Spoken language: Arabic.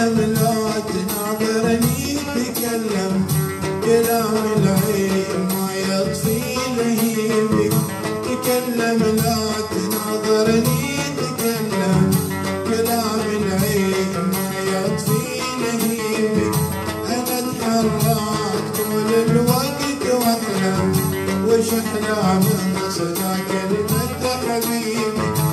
تكلم لا تناظرني، تكلم كلام العين ما يطفي لهيبك. تكلم لا تناظرني، تكلم كلام العين ما يطفي لهيبك. انا اتحرك طول الوقت واحلم، وش احلى من صدى كلمة حبيبي.